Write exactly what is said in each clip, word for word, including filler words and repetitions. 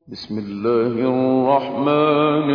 بسم الله الرحمن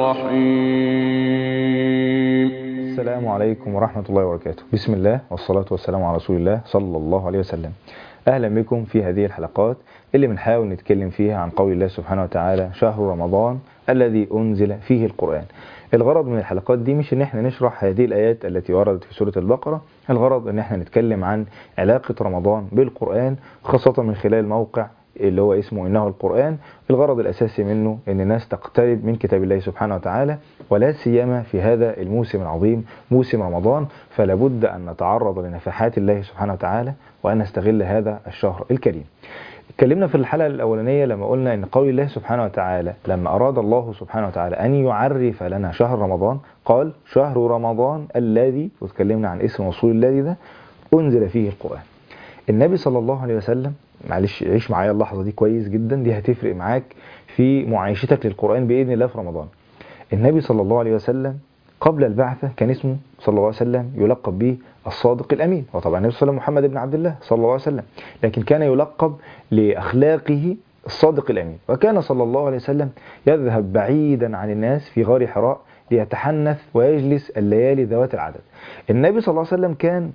الرحيم. السلام عليكم ورحمة الله وبركاته. بسم الله والصلاة والسلام على رسول الله صلى الله عليه وسلم. أهلا بكم في هذه الحلقات اللي بنحاول نتكلم فيها عن قول الله سبحانه وتعالى: شهر رمضان الذي أنزل فيه القرآن. الغرض من الحلقات دي مش ان احنا نشرح هذه الآيات التي وردت في سورة البقرة، الغرض ان احنا نتكلم عن علاقة رمضان بالقرآن، خاصة من خلال موقع اللي هو اسمه إنه القرآن. الغرض الأساسي منه إن الناس تقترب من كتاب الله سبحانه وتعالى، ولا سيما في هذا الموسم العظيم موسم رمضان، فلا بد أن نتعرض لنفحات الله سبحانه وتعالى وأن نستغل هذا الشهر الكريم. اتكلمنا في الحلقة الأولانية لما قلنا إن قول الله سبحانه وتعالى لما أراد الله سبحانه وتعالى أن يعرف لنا شهر رمضان قال: شهر رمضان الذي، واتكلمنا عن اسم موصول الذي ده، أنزل فيه القرآن. النبي صلى الله عليه وسلم، معلش عيش معايا اللحظة دي كويس جدا، دي هتفرق معاك في معايشتك للقرآن بإذن الله في رمضان. النبي صلى الله عليه وسلم قبل البعثة كان اسمه صلى الله عليه وسلم يلقب به الصادق الأمين، وطبعا النبي صلى الله عليه وسلم محمد بن عبد الله صلى الله عليه وسلم، لكن كان يلقب لأخلاقه الصادق الأمين. وكان صلى الله عليه وسلم يذهب بعيدا عن الناس في غار حراء ليتحنث ويجلس الليالي ذوات العدد. النبي صلى الله عليه وسلم كان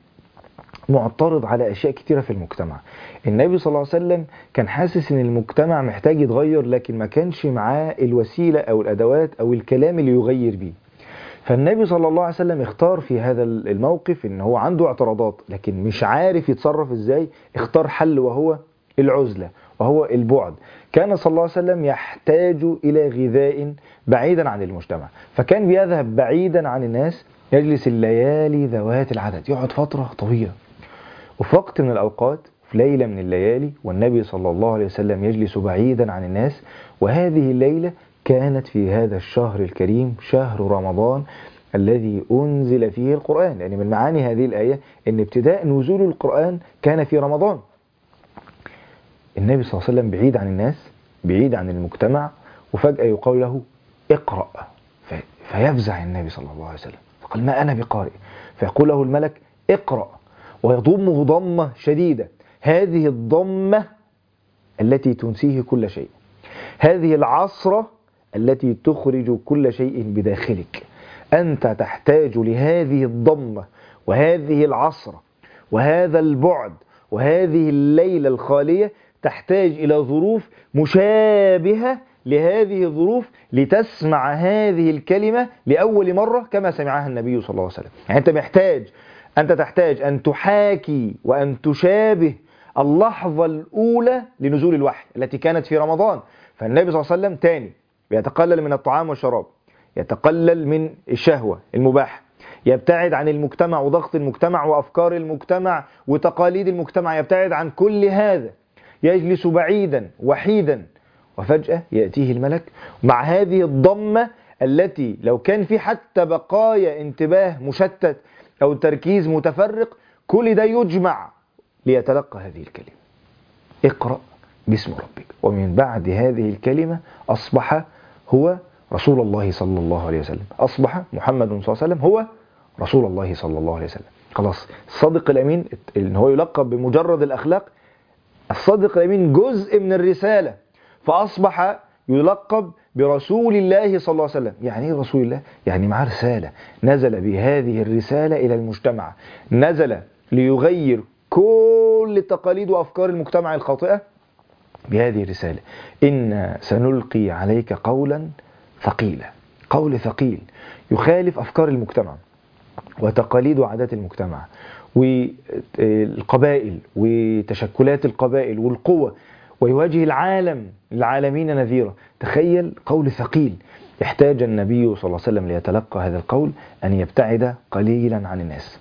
معترض على أشياء كتيرة في المجتمع. النبي صلى الله عليه وسلم كان حاسس ان المجتمع محتاج يتغير، لكن ما كانش معاه الوسيلة او الادوات او الكلام اللي يغير بيه. فالنبي صلى الله عليه وسلم اختار في هذا الموقف ان هو عنده اعتراضات لكن مش عارف يتصرف ازاي، اختار حل وهو العزلة وهو البعد. كان صلى الله عليه وسلم يحتاج الى غذاء بعيدا عن المجتمع، فكان بيذهب بعيدا عن الناس، يجلس الليالي ذوات العدد، يقعد فترة طويلة. وفي وقت من الأوقات في ليلة من الليالي والنبي صلى الله عليه وسلم يجلس بعيدا عن الناس، وهذه الليلة كانت في هذا الشهر الكريم، شهر رمضان الذي أنزل فيه القرآن. يعني من معاني هذه الآية أن ابتداء نزول القرآن كان في رمضان. النبي صلى الله عليه وسلم بعيد عن الناس، بعيد عن المجتمع، وفجأة يقال له: اقرأ. فيفزع النبي صلى الله عليه وسلم فقال: ما أنا بقارئ. فيقول له الملك: اقرأ، ويضمه ضمة شديدة، هذه الضمة التي تنسيه كل شيء، هذه العصرة التي تخرج كل شيء بداخلك. أنت تحتاج لهذه الضمة وهذه العصرة وهذا البعد وهذه الليلة الخالية، تحتاج إلى ظروف مشابهة لهذه الظروف لتسمع هذه الكلمة لأول مرة كما سمعها النبي صلى الله عليه وسلم. يعني أنت محتاج أنت تحتاج أن تحاكي وأن تشابه اللحظة الأولى لنزول الوحي التي كانت في رمضان. فالنبي صلى الله عليه وسلم تاني بيتقلل من الطعام والشراب، يتقلل من الشهوة المباحة، يبتعد عن المجتمع وضغط المجتمع وأفكار المجتمع وتقاليد المجتمع، يبتعد عن كل هذا، يجلس بعيدا وحيدا. وفجأة يأتيه الملك مع هذه الضمة التي لو كان في حتى بقايا انتباه مشتت أو تركيز متفرق، كل ده يجمع ليتلقى هذه الكلمة: اقرأ باسم ربك. ومن بعد هذه الكلمة أصبح هو رسول الله صلى الله عليه وسلم، أصبح محمد صلى الله عليه وسلم هو رسول الله صلى الله عليه وسلم. خلاص، الصادق الأمين إن هو يلقب بمجرد الأخلاق، الصادق الأمين جزء من الرسالة، فأصبح يلقب برسول الله صلى الله عليه وسلم. يعني ايه رسول الله؟ يعني معاه رسالة، نزل بهذه الرسالة إلى المجتمع، نزل ليغير كل تقاليد وأفكار المجتمع الخاطئة بهذه الرسالة. إنا سنلقي عليك قولا ثقيلا، قول ثقيل يخالف أفكار المجتمع وتقاليد وعادات المجتمع والقبائل وتشكلات القبائل والقوة، ويواجه العالم العالمين نذيرا. تخيل قول ثقيل. يحتاج النبي صلى الله عليه وسلم ليتلقى هذا القول أن يبتعد قليلا عن الناس.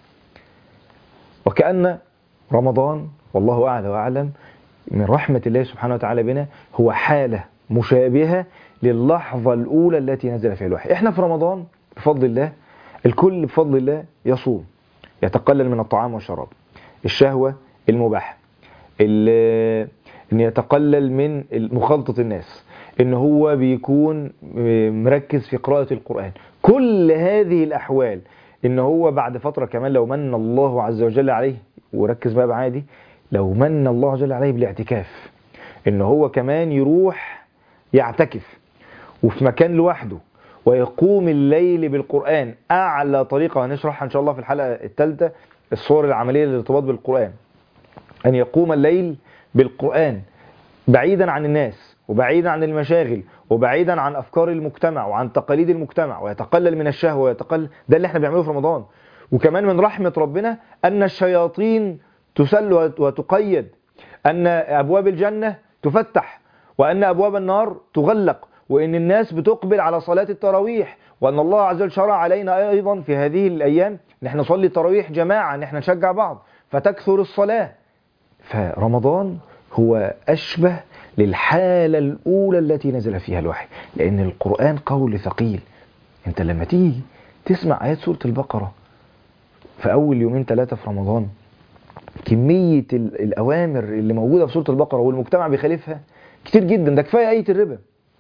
وكأن رمضان، والله أعلى وأعلم، من رحمة الله سبحانه وتعالى بنا هو حالة مشابهة للحظة الأولى التي نزل فيها الوحي. إحنا في رمضان بفضل الله الكل بفضل الله يصوم، يتقلل من الطعام والشراب، الشهوة المباحة، ان يتقلل من مخالطة الناس، ان هو بيكون مركز في قراءة القرآن. كل هذه الأحوال ان هو بعد فترة كمان لو من الله عز وجل عليه، وركز بقى معايا دي، لو من الله عز وجل عليه بالاعتكاف، ان هو كمان يروح يعتكف وفي مكان لوحده ويقوم الليل بالقرآن، أعلى طريقة هنشرحها إن شاء الله في الحلقة الثالثة الصور العملية للارتباط بالقرآن، أن يقوم الليل بالقرآن بعيدا عن الناس وبعيدا عن المشاغل وبعيدا عن أفكار المجتمع وعن تقاليد المجتمع، ويتقلل من الشهوة ويتقلل. ده اللي احنا بنعمله في رمضان. وكمان من رحمة ربنا أن الشياطين تسل وتقيد، أن أبواب الجنة تفتح وأن أبواب النار تغلق، وأن الناس بتقبل على صلاة التراويح، وأن الله عز وجل شرع علينا أيضا في هذه الأيام نحن نصلي التراويح جماعة، نحن نشجع بعض فتكثر الصلاة. فرمضان هو أشبه للحالة الأولى التي نزل فيها الوحي، لأن القرآن قول ثقيل. أنت لما تيجي تسمع آيات سورة البقرة في أول يومين ثلاثة في رمضان، كمية الأوامر اللي موجودة في سورة البقرة والمجتمع بيخالفها كتير جدا. ده كفاية آية الربا.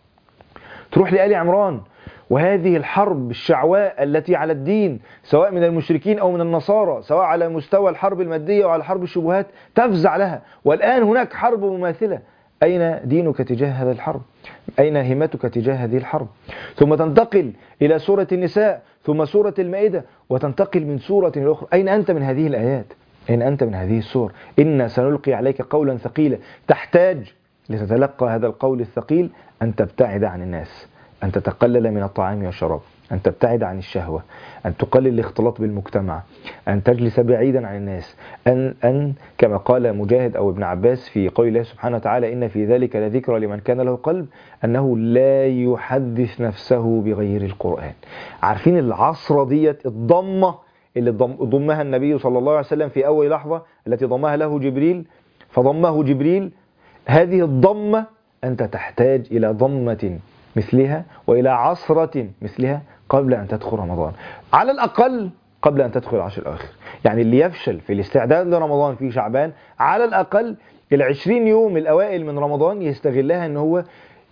تروح لآل عمران وهذه الحرب الشعواء التي على الدين سواء من المشركين أو من النصارى، سواء على مستوى الحرب المادية وعلى حرب الشبهات، تفزع لها. والآن هناك حرب مماثلة. أين دينك تجاه هذه الحرب؟ أين همتك تجاه هذه الحرب؟ ثم تنتقل إلى سورة النساء، ثم سورة المائدة، وتنتقل من سورة إلى أخرى. أين أنت من هذه الآيات؟ أين أنت من هذه السور؟ إنا سنلقي عليك قولا ثقيلا. تحتاج لتتلقى هذا القول الثقيل أن تبتعد عن الناس، أن تتقلل من الطعام والشراب، أن تبتعد عن الشهوة، أن تقلل الاختلاط بالمجتمع، أن تجلس بعيدا عن الناس، أن, أن كما قال مجاهد أو ابن عباس في قول الله سبحانه وتعالى إن في ذلك لذكرى لمن كان له قلب، أنه لا يحدث نفسه بغير القرآن. عارفين العصرة ديت الضمة اللي ضمها النبي صلى الله عليه وسلم في أول لحظة التي ضمها له جبريل فضمه جبريل؟ هذه الضمة أنت تحتاج إلى ضمة مثلها وإلى عصرة مثلها قبل أن تدخل رمضان، على الأقل قبل أن تدخل العشر الأواخر. يعني اللي يفشل في الاستعداد لرمضان في شعبان على الأقل العشرين يوم الأوائل من رمضان يستغلها أنه هو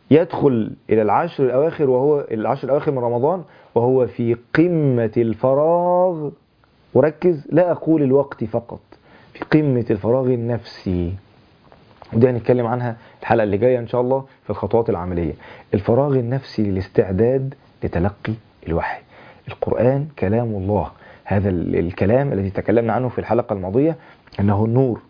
يدخل إلى العشر الأواخر وهو العشر الأواخر من رمضان وهو في قمة الفراغ. وركز، لا أقول الوقت فقط، في قمة الفراغ النفسي. ودي هنتكلم عنها الحلقة اللي جاية إن شاء الله في الخطوات العملية. الفراغ النفسي للاستعداد لتلقي الوحي. القرآن كلام الله. هذا الكلام الذي تكلمنا عنه في الحلقة الماضية أنه النور،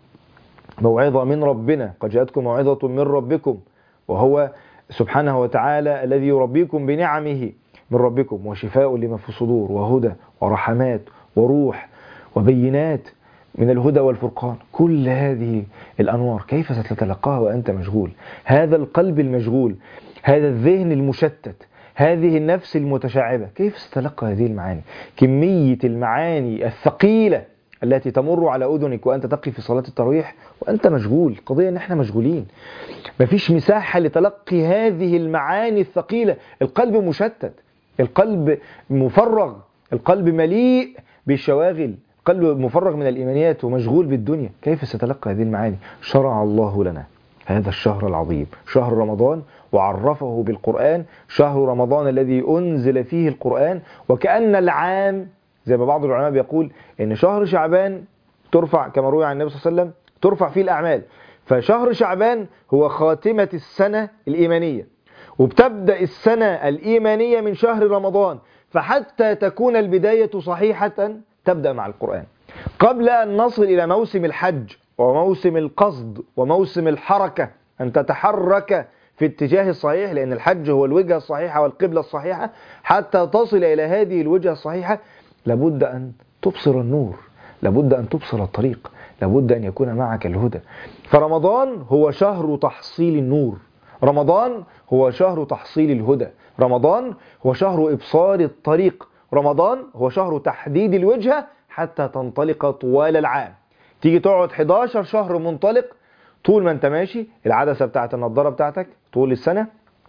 موعظة من ربنا، قد جاءتكم موعظة من ربكم، وهو سبحانه وتعالى الذي يربيكم بنعمه من ربكم، وشفاء لما في الصدور، وهدى ورحمات وروح وبينات من الهدى والفرقان. كل هذه الأنوار كيف ستتلقاها وأنت مشغول؟ هذا القلب المشغول، هذا الذهن المشتت، هذه النفس المتشعبة، كيف ستتلقى هذه المعاني؟ كمية المعاني الثقيلة التي تمر على أذنك وأنت تقف في صلاة التراويح وأنت مشغول. قضية أن احنا مشغولين، مفيش مساحة لتلقي هذه المعاني الثقيلة. القلب مشتت، القلب مفرغ، القلب مليء بالشواغل، قلب مفرغ من الإيمانيات ومشغول بالدنيا. كيف ستلقى هذه المعاني؟ شرع الله لنا هذا الشهر العظيم، شهر رمضان، وعرفه بالقرآن، شهر رمضان الذي أنزل فيه القرآن. وكأن العام زي ما بعض العلماء بيقول إن شهر شعبان ترفع كما روي عن النبي صلى الله عليه وسلم ترفع فيه الأعمال، فشهر شعبان هو خاتمة السنة الإيمانية، وبتبدأ السنة الإيمانية من شهر رمضان. فحتى تكون البداية صحيحة تبدأ مع القرآن. قبل أن نصل إلى موسم الحج وموسم القصد وموسم الحركة، أن تتحرك في اتجاه الصحيح، لأن الحج هو الوجهة الصحيحة والقبلة الصحيحة. حتى تصل إلى هذه الوجهة الصحيحة لابد أن تبصر النور، لابد أن تبصر الطريق، لابد أن يكون معك الهدى. فرمضان هو شهر تحصيل النور، رمضان هو شهر تحصيل الهدى، رمضان هو شهر إبصار الطريق، رمضان هو شهر تحديد الوجهة حتى تنطلق طوال العام. تيجي تقعد حداشر شهر منطلق، طول ما انت ماشي العدسة بتاعت النضارة بتاعتك طول السنة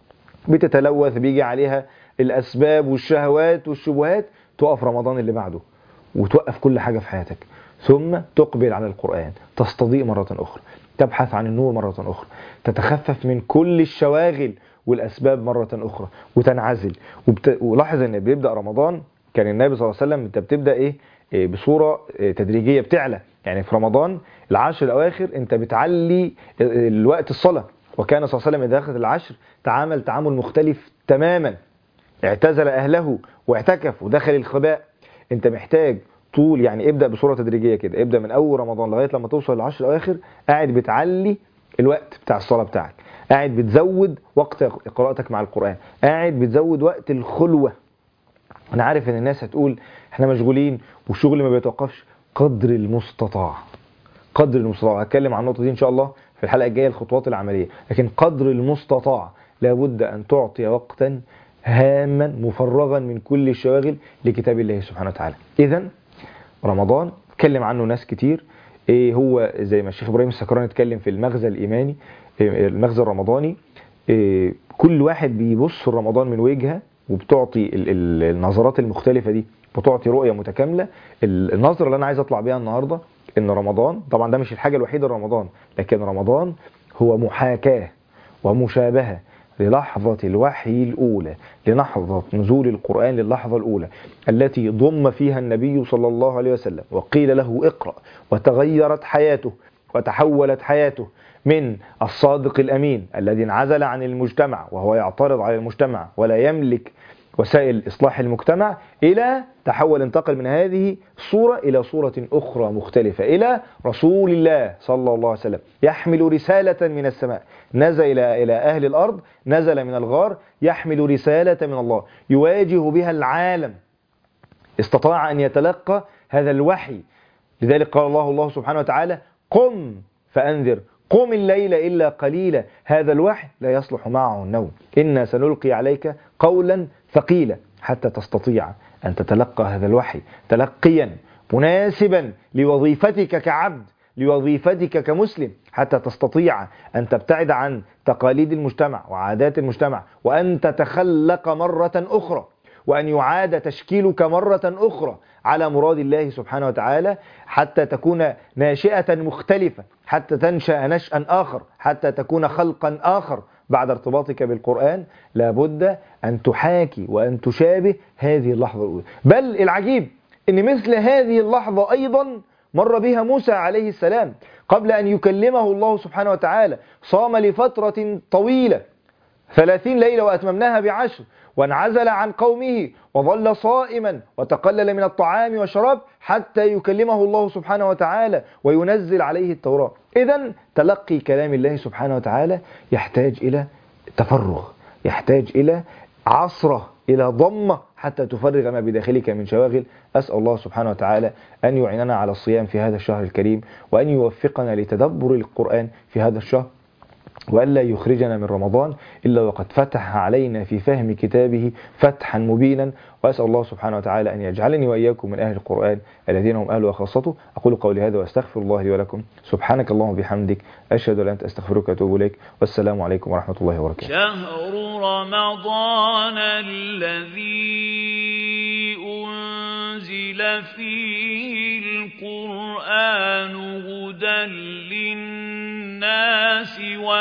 بتتلوث، بيجي عليها الأسباب والشهوات والشبهات، تقف رمضان اللي بعده وتوقف كل حاجة في حياتك، ثم تقبل على القرآن، تستضيء مرة أخرى، تبحث عن النور مرة أخرى، تتخفف من كل الشواغل والأسباب مرة أخرى وتنعزل. وبت... ولاحظ أن بيبدأ رمضان كان النبي صلى الله عليه وسلم انت بتبدأ إيه؟ إيه بصورة إيه تدريجية بتعلى. يعني في رمضان العشر الأواخر انت بتعلي الوقت الصلاة، وكان صلى الله عليه وسلم إذا دخلت العشر تعامل تعامل مختلف تماما، اعتزل أهله واعتكف ودخل الخباء. أنت محتاج طول، يعني ابدأ بصورة تدريجية كده، ابدأ من أول رمضان لغاية لما توصل للعشر الأواخر قاعد بتعلي الوقت بتاع الصلاة بتاعك، قاعد بتزود وقت قراءتك مع القرآن، قاعد بتزود وقت الخلوة. أنا عارف إن الناس هتقول إحنا مشغولين والشغل ما بيتوقفش، قدر المستطاع، قدر المستطاع. هتكلم عن النقطة دي إن شاء الله في الحلقة الجاية، الخطوات العملية، لكن قدر المستطاع لابد أن تعطي وقتا هاما مفرغا من كل الشواغل لكتاب الله سبحانه وتعالى. إذن رمضان اتكلم عنه ناس كتير، إيه هو زي ما الشيخ إبراهيم السكراني اتكلم في المغزى الإيماني، إيه المغزى الرمضاني، إيه كل واحد بيبص رمضان من وجهة وبتعطي النظرات المختلفة دي، بتعطي رؤية متكاملة. النظرة اللي أنا عايز أطلع بيها النهاردة إن رمضان طبعا ده مش الحاجة الوحيدة لرمضان، لكن رمضان هو محاكاة ومشابهة للحظة الوحي الأولى، للحظة نزول القرآن للحظة الأولى التي ضم فيها النبي صلى الله عليه وسلم وقيل له اقرأ، وتغيرت حياته وتحولت حياته من الصادق الأمين الذي انعزل عن المجتمع وهو يعترض على المجتمع ولا يملك وسائل إصلاح المجتمع، إلى تحول انتقل من هذه الصورة إلى صورة أخرى مختلفة، إلى رسول الله صلى الله عليه وسلم يحمل رسالة من السماء، نزل إلى إلى أهل الأرض، نزل من الغار يحمل رسالة من الله يواجه بها العالم، استطاع أن يتلقى هذا الوحي. لذلك قال الله الله سبحانه وتعالى قم فأنذر قم الليل إلا قليلا، هذا الوحي لا يصلح معه النوم، إنا سنلقي عليك قولا ثقيلا، حتى تستطيع أن تتلقى هذا الوحي تلقيا مناسبا لوظيفتك كعبد، لوظيفتك كمسلم، حتى تستطيع أن تبتعد عن تقاليد المجتمع وعادات المجتمع، وأن تتخلق مرة أخرى، وأن يعاد تشكيلك مرة أخرى على مراد الله سبحانه وتعالى، حتى تكون ناشئة مختلفة، حتى تنشأ نشأ آخر، حتى تكون خلقا آخر بعد ارتباطك بالقرآن. لابد أن تحاكي وأن تشابه هذه اللحظة الأولى. بل العجيب أن مثل هذه اللحظة أيضا مر بها موسى عليه السلام قبل أن يكلمه الله سبحانه وتعالى، صام لفترة طويلة ثلاثين ليلة وأتممناها بعشر، وانعزل عن قومه وظل صائما وتقلل من الطعام والشراب حتى يكلمه الله سبحانه وتعالى وينزل عليه التوراة. إذن تلقي كلام الله سبحانه وتعالى يحتاج إلى تفرغ، يحتاج إلى عصرة، إلى ضمة، حتى تفرغ ما بداخلك من شواغل. أسأل الله سبحانه وتعالى أن يعيننا على الصيام في هذا الشهر الكريم، وأن يوفقنا لتدبر القرآن في هذا الشهر، وألا يخرجنا من رمضان إلا وقد فتح علينا في فهم كتابه فتحا مبينا. وأسأل الله سبحانه وتعالى أن يجعلني وإياكم من أهل القرآن الذين هم أهله وخاصته. أقول قولي هذا وأستغفر الله لي ولكم. سبحانك اللهم وبحمدك، أشهد أن لا إله إلا أنت، أستغفرك وأتوب إليك، والسلام عليكم ورحمة الله وبركاته. شهر رمضان الذي أنزل فيه القرآن هدى للناس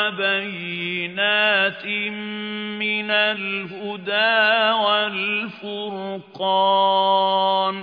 وبينات من الهدى والفرقان.